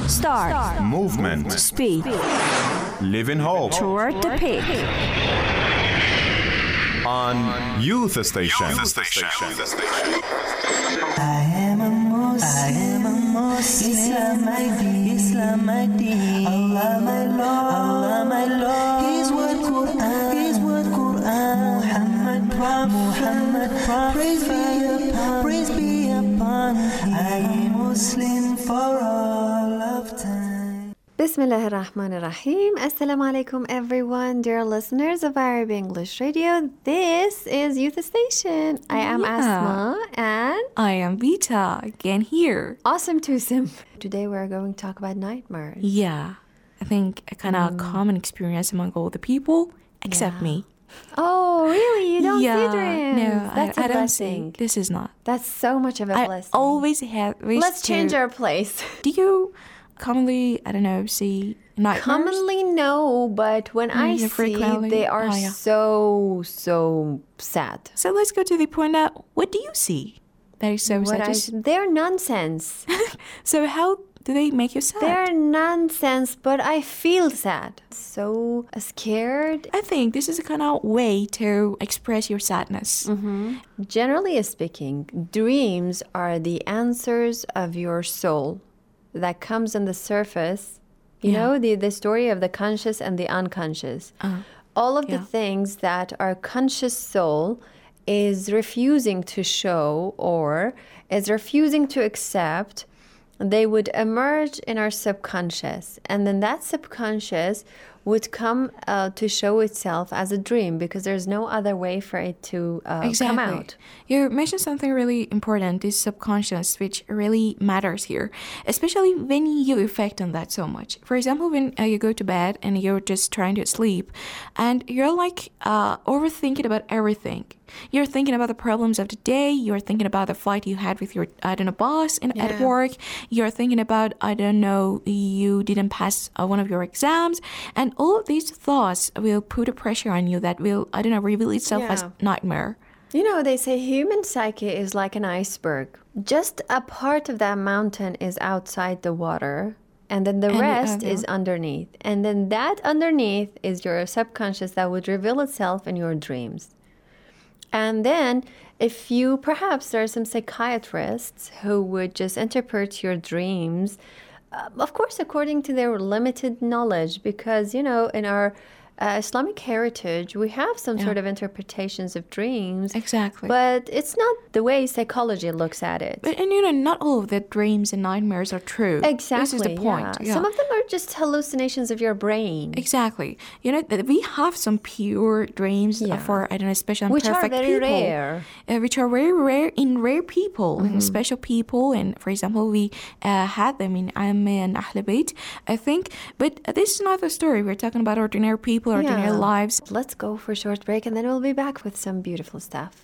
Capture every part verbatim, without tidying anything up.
Start. Start. Movement. Speed. Live in hope. Toward the peak. On Youth Station. Youth Station. I am a Muslim. I am a Muslim. Islam my deen. Islam my deen. Allah my Lord. Allah my Lord. His word Quran. His word Quran. Muhammad Prophet. Muhammad Prophet. Praise be upon. Praise be upon. I am Muslim for all of time. Bismillah ar-Rahman ar-Rahim. Assalamu alaikum everyone, dear listeners of Arab English Radio. This is Youth Station. I am Yeah. Asma and I am Vita, again here. Awesome Tusim. Today we're going to talk about nightmares. Yeah, I think a kind of common experience among all the people, except Yeah. me. Oh, really? You don't yeah, see dreams? no, That's I, a I don't blessing. see. This is not. That's so much of a I blessing. always have wished Let's change to, our place. Do you commonly, I don't know, see nightmares? Commonly, no, but when I yeah, see, frequently. they are Oh, yeah. so, so sad. So let's go to the point now. What do you see that is so What sad? I, Just- they're nonsense. So how do they make you sad? They're nonsense, but I feel sad. So scared. I think this is a kind of way to express your sadness. Mm-hmm. Generally speaking, dreams are the answers of your soul that comes on the surface. You Yeah. know, the, the story of the conscious and the unconscious. Uh, All of the yeah. things that our conscious soul is refusing to show or is refusing to accept, they would emerge in our subconscious. And then that subconscious would come uh, to show itself as a dream because there's no other way for it to uh, Exactly. come out. You mentioned something really important, this subconscious, which really matters here, especially when you reflect on that so much. For example, when uh, you go to bed and you're just trying to sleep and you're like uh, overthinking about everything. You're thinking about the problems of the day. You're thinking about the fight you had with your, I don't know, boss in, at Yeah. work. You're thinking about, I don't know, you didn't pass uh, one of your exams. And all of these thoughts will put a pressure on you that will, I don't know, reveal itself as Yeah. nightmare. You know, they say human psyche is like an iceberg. Just a part of that mountain is outside the water, and then the And the rest other- is underneath. And then that underneath is your subconscious that would reveal itself in your dreams. And then if you, perhaps there are some psychiatrists who would just interpret your dreams, uh, of course, according to their limited knowledge, because, you know, in our uh, Islamic heritage, we have some Yeah. sort of interpretations of dreams. Exactly. But it's not the way psychology looks at it. But, and you know, not all of the dreams and nightmares are true. Exactly. This is the point. Yeah. Yeah. Some of them are just hallucinations of your brain. Exactly. You know, that we have some pure dreams uh, Yeah. for, I don't know, special and Which are perfect very people. rare. Uh, which are very rare in rare people, Mm-hmm. in special people. And for example, we uh, had them in Amme and Ahl Bayt, I think. But uh, this is not the story. We're talking about ordinary people, ordinary Yeah. lives. Let's go for a short break and then we'll be back with some beautiful stuff.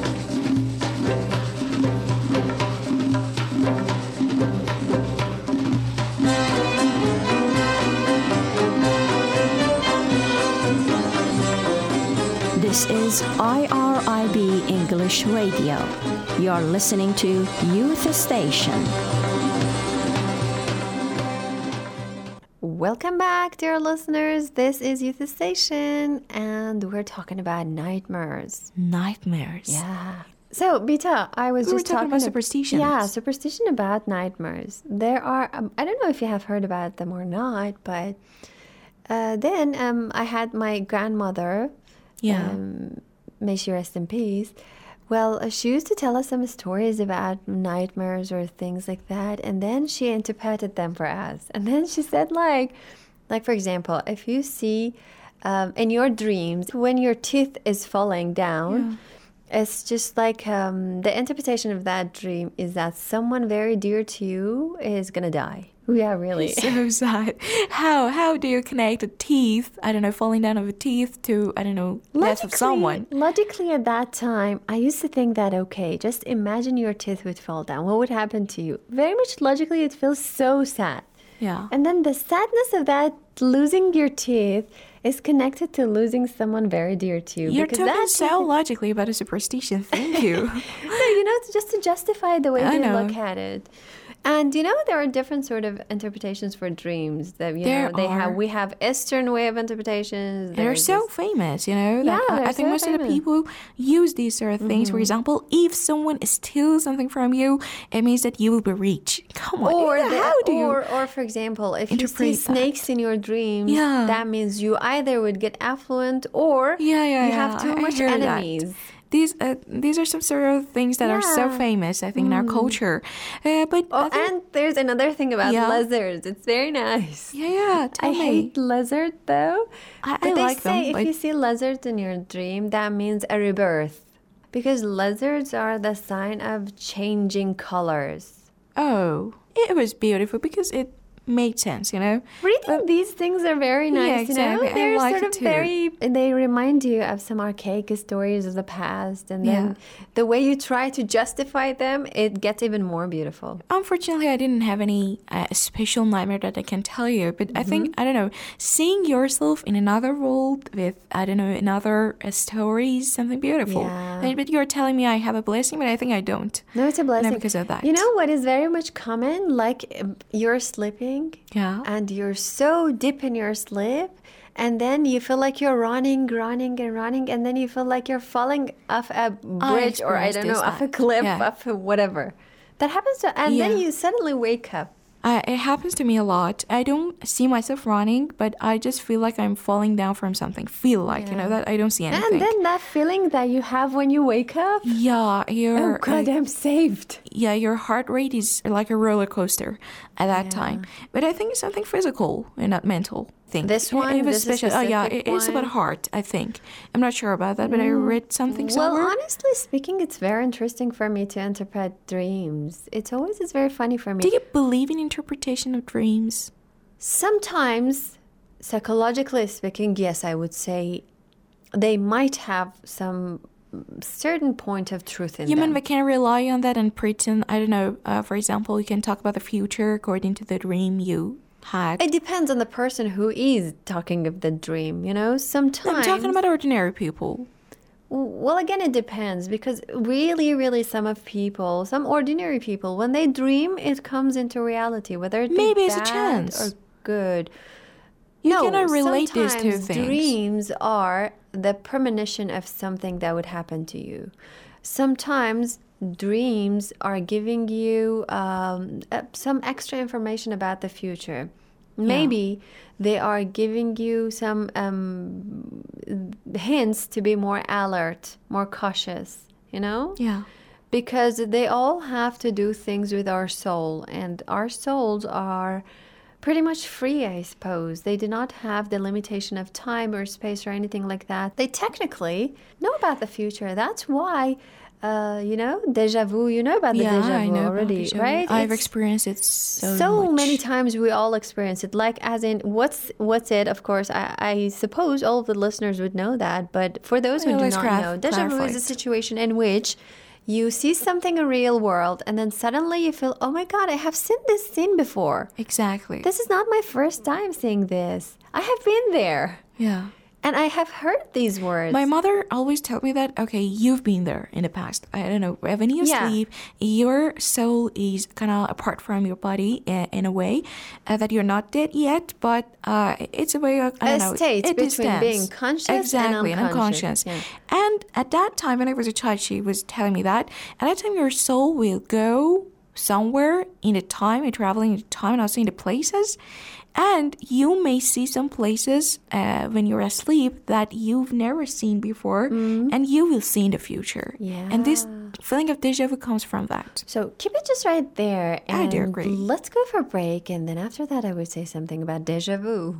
This is I R I B English Radio. You're listening to Youth Station. Welcome back, dear listeners. This is Youth Station and we're talking about nightmares. Nightmares. Yeah. So, Bita, I was We were just talking about ab- superstitions. Yeah, superstition about nightmares. There are, um, I don't know if you have heard about them or not, but uh, then um, I had my grandmother, Yeah. um, may she rest in peace. Well, uh, she used to tell us some stories about nightmares or things like that, and then she interpreted them for us. And then she said, like, like for example, if you see um, in your dreams when your teeth is falling down, it's just like um, the interpretation of that dream is that someone very dear to you is gonna die. Yeah, really. So sad. How how do you connect the teeth, I don't know, falling down of a teeth to, I don't know, death of someone? Logically, at that time, I used to think that, okay, just imagine your teeth would fall down. What would happen to you? Very much logically, it feels so sad. Yeah. And then the sadness of that, losing your teeth, is connected to losing someone very dear to you. You're because talking that's so logically about a superstition. Thank you. no, you know, it's just to justify the way I they know. look at it. And you know there are different sort of interpretations for dreams. That you There know they have are. we have Eastern way of interpretations. They're there's so this- famous, you know. Yeah, that I- they're I think so most of the famous. people use these sort of things. For example, if someone steals something from you, it means that you will be rich. Come on, Or, yeah, the- how do you? or, or for example, if you see interpret that? snakes in your dreams, Yeah. that means you either would get affluent or Yeah, yeah, you yeah. have too I- I much hear that. enemies. These uh, these are some sort of things that are so Yeah. famous, I think, in our culture. Uh, but Oh, I think, and there's another thing about Yeah. lizards. It's very nice. yeah, yeah. Tell I me. hate lizard though. I- I but they like say them, if but- you see lizards in your dream, that means a rebirth. Because lizards are the sign of changing colors. Oh, it was beautiful because it made sense, you know. Reading these things are very nice, exactly. I you know. They're like sort it of too. very. They remind you of some archaic stories of the past, and then Yeah. the way you try to justify them, it gets even more beautiful. Unfortunately, I didn't have any uh, special nightmare that I can tell you, but I think, I don't know, seeing yourself in another world with, I don't know, another uh, story is something beautiful. Yeah. And- But you're telling me I have a blessing, but I think I don't. No, it's a blessing because of that. You know what is very much common? Like um, you're sleeping, Yeah. and you're so deep in your sleep, and then you feel like you're running, running, and running, and then you feel like you're falling off a bridge or I experienced don't know, this off a that. cliff, Yeah. off a whatever. That happens to, and Yeah. then you suddenly wake up. Uh, it happens to me a lot. I don't see myself running, but I just feel like I'm falling down from something. Feel like, you know, that I don't see anything. And then that feeling that you have when you wake up. yeah, you're Oh God, like, I'm saved. yeah, your heart rate is like a roller coaster at that time. But I think it's something physical and not mental thing. This It- one, it was this special. Oh yeah, specific it is about one? heart. I think I'm not sure about that, but I read something Well, somewhere. honestly speaking, it's very interesting for me to interpret dreams. It's always is very funny for me. Do you believe in interpretation of dreams? Sometimes, psychologically speaking, yes, I would say they might have some certain point of truth in You them. mean we can rely on that and pretend? I don't know. Uh, for example, you can talk about the future according to the dream you had. It depends on the person who is talking of the dream, you know? Sometimes. I'm talking about ordinary people. Well, again, it depends because really, really, some of people, some ordinary people, when they dream, it comes into reality, whether it be Maybe it's a bad chance. or good. You no, cannot relate these two sometimes things. dreams are the premonition of something that would happen to you. Sometimes dreams are giving you um, uh, some extra information about the future. Maybe they are giving you some um, hints to be more alert, more cautious, you know? Yeah. Because they all have to do things with our soul, and our souls are pretty much free, I suppose. They do not have the limitation of time or space or anything like that. They technically know about the future. That's why, uh, you know, déjà vu, you know about the Yeah, déjà I vu know already, about déjà vu. right? I've It's- experienced it so, so much. many times we all experience it, like as in what's what's it, of course, I, I suppose all of the listeners would know that, but for those who Well, do let's not clar- know, deja vu clarify is a it. situation in which you see something in real world and then suddenly you feel, oh my God, I have seen this scene before. Exactly. This is not my first time seeing this. I have been there yeah. and I have heard these words. My mother always told me that, okay, you've been there in the past. I don't know. When you Yeah. sleep, your soul is kind of apart from your body in, in a way uh, that you're not dead yet, but uh, it's a way of, I A don't know. state it between distance. being conscious and exactly, unconscious, unconscious. yeah. And at that time, when I was a child, she was telling me that. At that time, your soul will go somewhere in the time, you're traveling in the time and also in the places. And you may see some places uh, when you're asleep that you've never seen before, and you will see in the future. And this feeling of deja vu comes from that. So keep it just right there. I And do agree. let's go for a break. And then after that, I would say something about deja vu.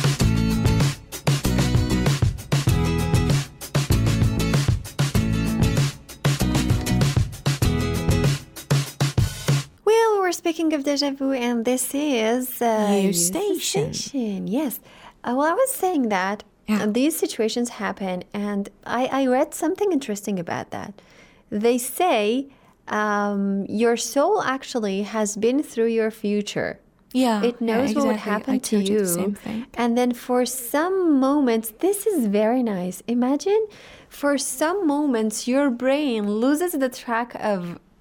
Well, we're speaking of deja vu, and this is uh, You Youth Station. Station. Yes. Uh, well, I was saying that Yeah. uh, these situations happen, and I, I read something interesting about that. They say um, your soul actually has been through your future. Yeah. It knows yeah, what would exactly. happen I to told you. The same thing. And then for some moments, this is very nice. Imagine for some moments your brain loses the track of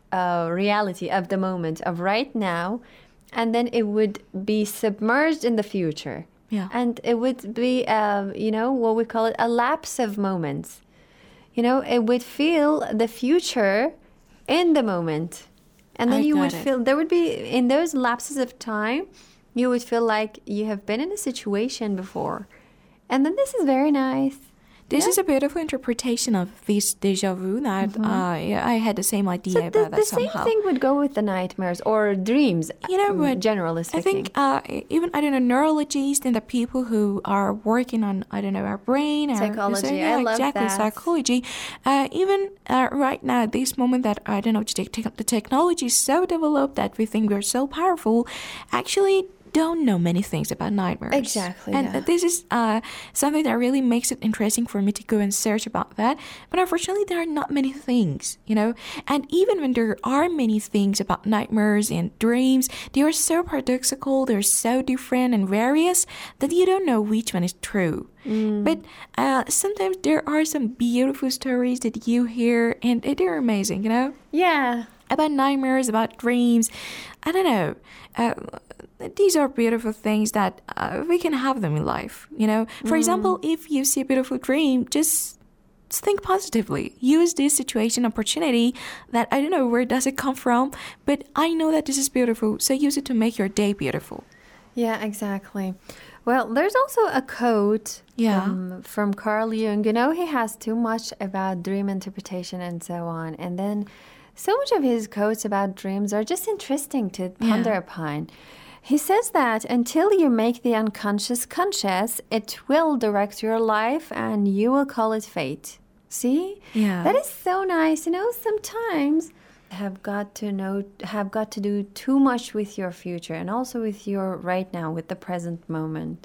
uh, reality of the moment of right now, and then it would be submerged in the future. Yeah. And it would be, uh, you know, what we call it, a lapse of moments. You know, it would feel the future in the moment. And then I you got would it. feel, there would be, in those lapses of time, you would feel like you have been in a situation before. And then this is very nice. This Yeah. is a beautiful interpretation of this deja vu that uh, yeah, I had the same idea So the, about the that same somehow. thing would go with the nightmares or dreams, You know um, what? generally I speaking. think uh, even, I don't know, neurologists and the people who are working on, I don't know, our brain. Our, Psychology, yeah, I love exactly, that. psychology. Uh, even uh, right now, at this moment that, I don't know, the, te- the technology is so developed that we think we're so powerful, actually don't know many things about nightmares. Exactly, And yeah. this is uh, something that really makes it interesting for me to go and search about that. But unfortunately, there are not many things, you know. And even when there are many things about nightmares and dreams, they are so paradoxical, they're so different and various that you don't know which one is true. Mm. But uh, sometimes there are some beautiful stories that you hear, and they're amazing, you know. Yeah. About nightmares, about dreams. I don't know. Uh, these are beautiful things that uh, we can have them in life, you know. For example, if you see a beautiful dream, just think positively. Use this situation opportunity that I don't know where does it come from, but I know that this is beautiful, so use it to make your day beautiful. Yeah, exactly. Well, there's also a quote Yeah. um, from Carl Jung. You know, he has too much about dream interpretation and so on. And then so much of his quotes about dreams are just interesting to ponder Yeah. upon. He says that until you make the unconscious conscious, it will direct your life and you will call it fate. See? Yeah. That is so nice. You know, sometimes have got to know have got to do too much with your future and also with your right now, with the present moment.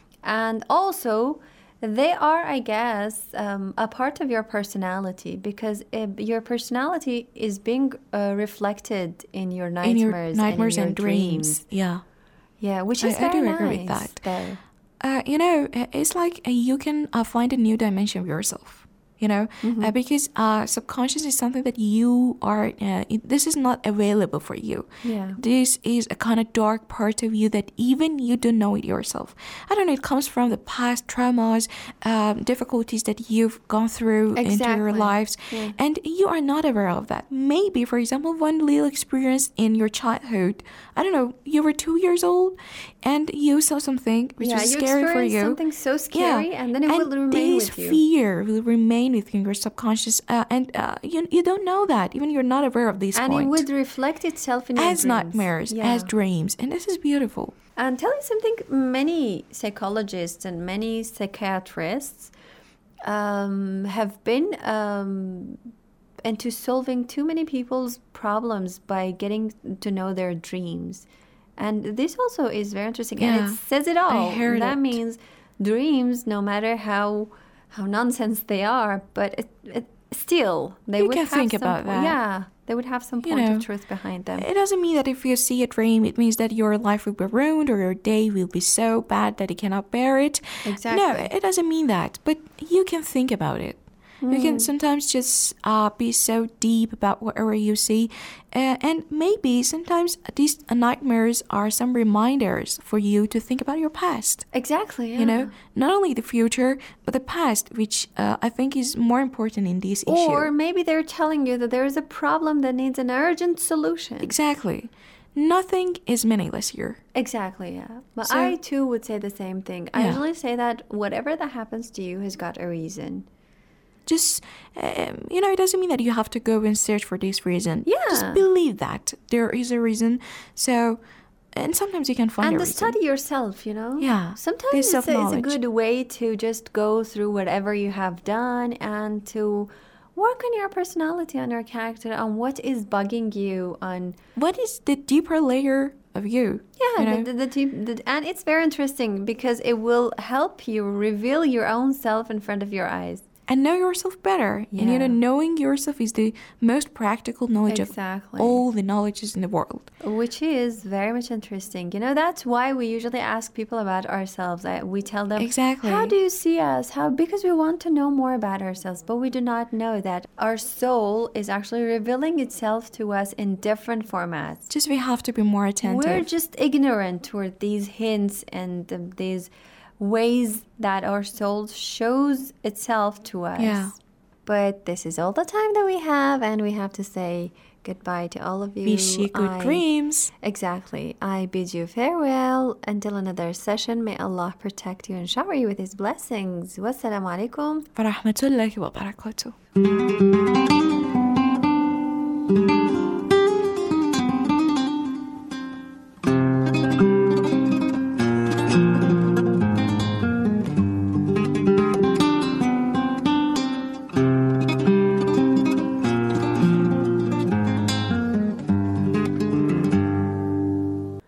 And also they are, I guess, um, a part of your personality, because uh, your personality is being uh, reflected in your In nightmares, your nightmares and, in and, your dreams. Yeah. Yeah, which I- is I very do nice. agree with that. though. Uh, you know, uh, it's like uh, you can uh, find a new dimension of yourself. You know, Mm-hmm. uh, because uh, subconscious is something that you are. Uh, it, this is not available for you. Yeah. This is a kind of dark part of you that even you don't know it yourself. I don't know. It comes from the past traumas, um, difficulties that you've gone through into your Exactly. lives, Yeah. and you are not aware of that. Maybe, for example, one little experience in your childhood. I don't know. You were two years old, and you saw something which yeah, was you scary for experience you. something so scary, and then it will remain this with you. fear will remain within your subconscious, uh, and uh, you you don't know that. Even you're not aware of this And point. it would reflect itself in your as dreams. nightmares, Yeah. as dreams, and this is beautiful. And tell you something, many psychologists and many psychiatrists um, have been um, into solving too many people's problems by getting to know their dreams. And this also is very interesting. And Yeah, it says it all. I heard that it. means dreams, no matter how how nonsense they are, but it, it, still, they You would can have think some, about that. Yeah, they would have some You point know, of truth behind them. It doesn't mean that if you see a dream, it means that your life will be ruined or your day will be so bad that you cannot bear it. No, Exactly. it doesn't mean that. But you can think about it. You can sometimes just uh, be so deep about whatever you see. Uh, and maybe sometimes these nightmares are some reminders for you to think about your past. Exactly, yeah. You know, not only the future, but the past, which uh, I think is more important in this issue. Or maybe they're telling you that there is a problem that needs an urgent solution. Exactly. Nothing is meaningless here. Exactly, yeah. But So- I too would say the same thing. I Yeah. usually say that whatever that happens to you has got a reason. Just, um, you know, it doesn't mean that you have to go and search for this reason. Yeah. Just believe that there is a reason. So, and sometimes you can find And a to reason. study yourself, you know? Yeah, Sometimes this it's a, it's a self-knowledge. good way to just go through whatever you have done and to work on your personality, on your character, on what is bugging you, on What is the deeper layer of you? Yeah, you know? the, the, the, deep- the, and it's very interesting because it will help you reveal your own self in front of your eyes. and know yourself better. Yeah. And you know, knowing yourself is the most practical knowledge Exactly. of all the knowledges in the world. Which is very much interesting. You know, that's why we usually ask people about ourselves. I, we tell them, Exactly. how do you see us? How? Because we want to know more about ourselves, but we do not know that our soul is actually revealing itself to us in different formats. Just we have to be more attentive. We're just ignorant toward these hints and um, these ways that our soul shows itself to us. Yeah. But this is all the time that we have, and we have to say goodbye to all of you. Wish you good I- dreams. Exactly. I bid you farewell until another session. May Allah protect you and shower you with His blessings. Wassalamu alaikum. ورحمة الله وبركاته.